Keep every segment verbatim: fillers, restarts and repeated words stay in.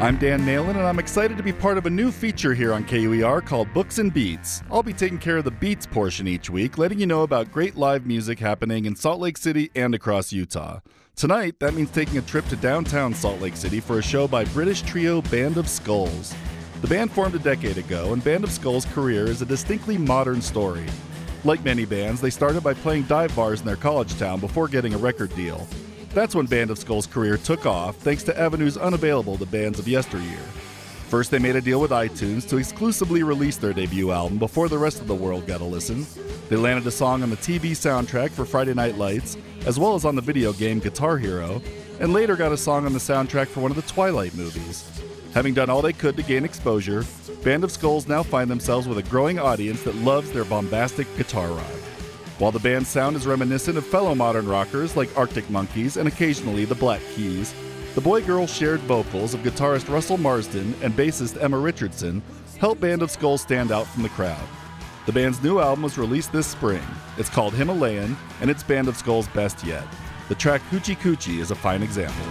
I'm Dan Nalen, and I'm excited to be part of a new feature here on K U E R called Books and Beats. I'll be taking care of the Beats portion each week, letting you know about great live music happening in Salt Lake City and across Utah. Tonight, that means taking a trip to downtown Salt Lake City for a show by British trio Band of Skulls. The band formed a decade ago, and Band of Skulls' career is a distinctly modern story. Like many bands, they started by playing dive bars in their college town before getting a record deal. That's when Band of Skulls' career took off, thanks to avenues unavailable to bands of yesteryear. First, they made a deal with iTunes to exclusively release their debut album before the rest of the world got a listen. They landed a song on the T V soundtrack for Friday Night Lights, as well as on the video game Guitar Hero, and later got a song on the soundtrack for one of the Twilight movies. Having done all they could to gain exposure, Band of Skulls now find themselves with a growing audience that loves their bombastic guitar ride. While the band's sound is reminiscent of fellow modern rockers like Arctic Monkeys and occasionally the Black Keys, the boy-girl shared vocals of guitarist Russell Marsden and bassist Emma Richardson help Band of Skulls stand out from the crowd. The band's new album was released this spring. It's called Himalayan, and it's Band of Skulls' best yet. The track Coochie Coochie is a fine example.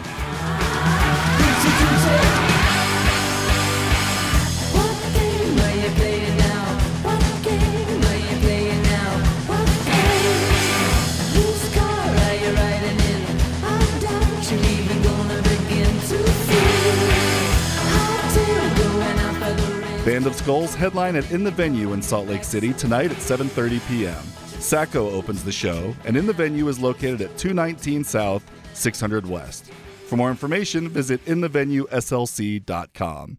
Band of Skulls headline at In the Venue in Salt Lake City tonight at seven thirty p.m. Sacco opens the show, and In the Venue is located at two nineteen South, six hundred West. For more information, visit in the venue s l c dot com.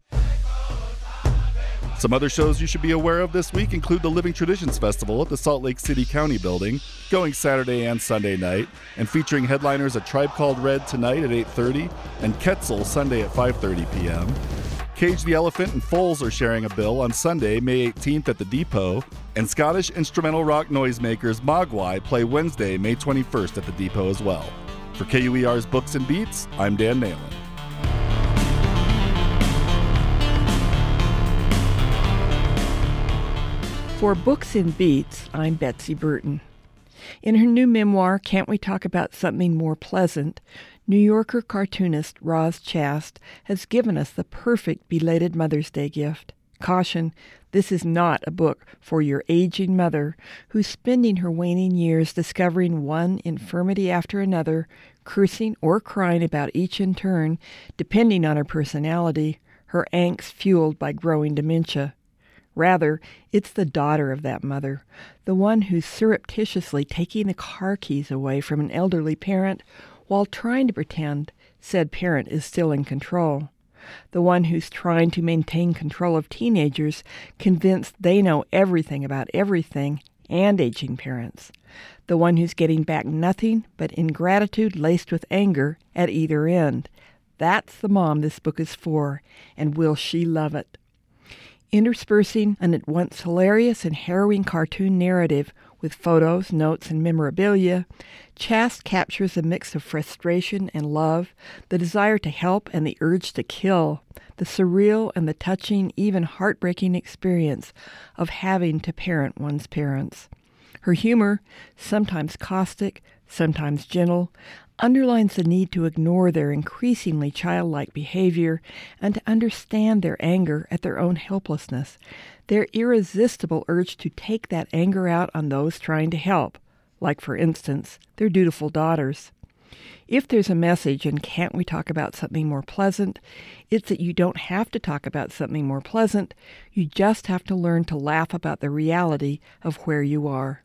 Some other shows you should be aware of this week include the Living Traditions Festival at the Salt Lake City County Building, going Saturday and Sunday night, and featuring headliners A Tribe Called Red tonight at eight thirty and Quetzal Sunday at five thirty p.m. Cage the Elephant and Foals are sharing a bill on Sunday, May eighteenth at the Depot, and Scottish instrumental rock noisemakers Mogwai play Wednesday, May twenty-first at the Depot as well. For K U E R's Books and Beats, I'm Dan Nalen. For Books and Beats, I'm Betsy Burton. In her new memoir, Can't We Talk About Something More Pleasant?, New Yorker cartoonist Roz Chast has given us the perfect belated Mother's Day gift. Caution, this is not a book for your aging mother who's spending her waning years discovering one infirmity after another, cursing or crying about each in turn, depending on her personality, her angst fueled by growing dementia. Rather, it's the daughter of that mother, the one who's surreptitiously taking the car keys away from an elderly parent while trying to pretend said parent is still in control. The one who's trying to maintain control of teenagers, convinced they know everything about everything and aging parents. The one who's getting back nothing but ingratitude laced with anger at either end. That's the mom this book is for, and will she love it. Interspersing an at once hilarious and harrowing cartoon narrative with photos, notes, and memorabilia, Chast captures a mix of frustration and love, the desire to help and the urge to kill, the surreal and the touching, even heartbreaking experience of having to parent one's parents. Her humor, sometimes caustic, sometimes gentle, underlines the need to ignore their increasingly childlike behavior and to understand their anger at their own helplessness, their irresistible urge to take that anger out on those trying to help, like, for instance, their dutiful daughters. If there's a message in Can't We Talk About Something More Pleasant?, it's that you don't have to talk about something more pleasant, you just have to learn to laugh about the reality of where you are.